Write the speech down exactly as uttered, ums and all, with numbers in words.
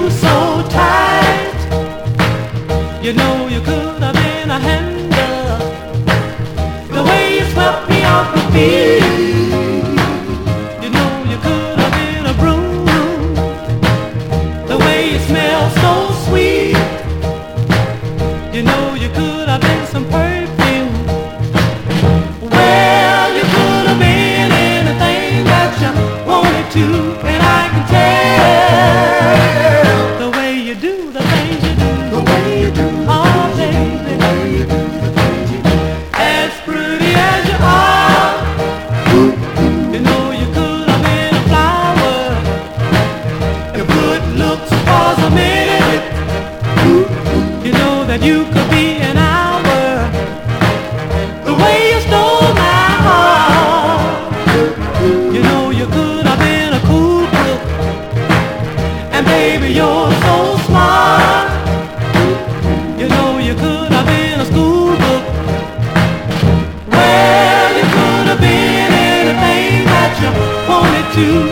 you so tight. You know you could have been a handle, the way you swept me off my feet. You know you could have been a broom, the way you smell so sweet. You know you could have been some perfume. Well, you could have been anything that you wanted to, and I can tell the way you do the things you do, The way you do the oh things you do, the baby, way you do the things you do. as pretty as you are. You know you could have been a flower if good looks was a minute. You know that you could be an hour, the way you stole my heart. You know you could have been a cool book, and baby you're so smart. You know you could have been a school book. Well, you could have been anything that you wanted to,